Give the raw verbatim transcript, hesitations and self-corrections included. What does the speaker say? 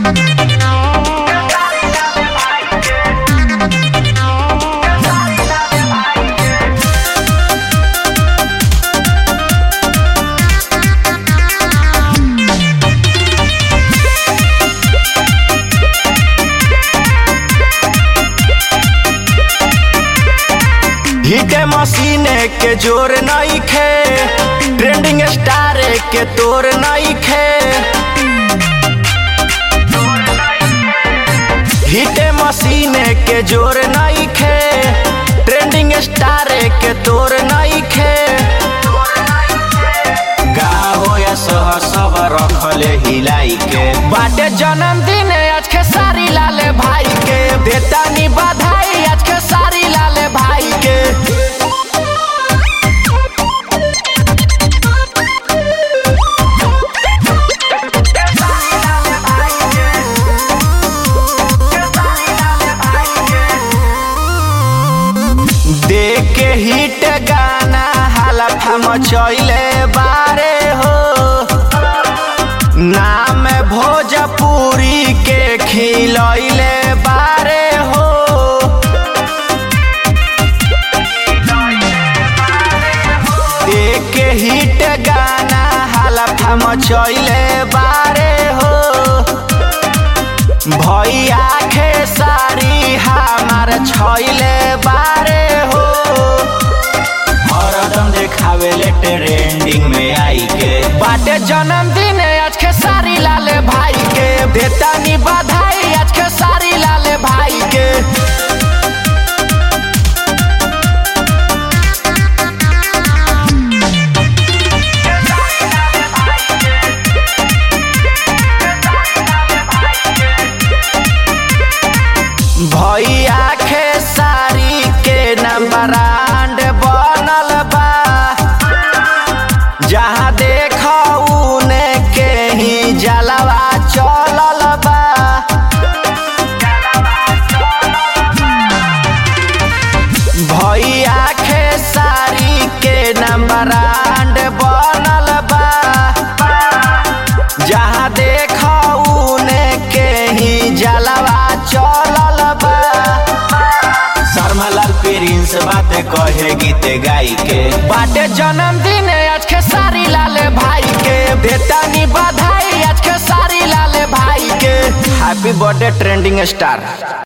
हिटे मशीने के जोर नहीं खे, ट्रेंडिंग स्टार के तोर नहीं खे। हिटे मशीने के जोर नहीं खे, ट्रेंडिंग स्टार के तोर नहीं खे। गाओ या सह सब रखले हिलाई के, बाटे जन्मदिन आज के सारी लाले भाई के, देता नी बधाई आज के सारी लाले भाई के। देख के हिट गाना हलफा मचैले बारे हो, नाम भोजपुरी के खिलैले बारे हो। देख के हिट गाना हलफा मचैले बारे हो, भैया खेसारी हमार छैले बारे हो। हरदम देखावेले ट्रेंडिंग में आई के, बाटे जन्मदिन आज के सारी लाले भाई के, देता नी बधाई आज के सारी लाले भाई के। भैया खेसारी के नंबर आंड बनल बा, जहाँ देखो उने के ही जलवा चलल बा। भैया खेसारी के नंबर आंड बनल बा, जहाँ देखो उने के ही जलवा चलल बा। शर्मालाल प्रिंस बात कहे गीत गाई के, बाटे जन्मदिन आज के सारी लाले भाई के, देता नी बधाई आज के सारी लाले भाई के। Happy birthday trending star.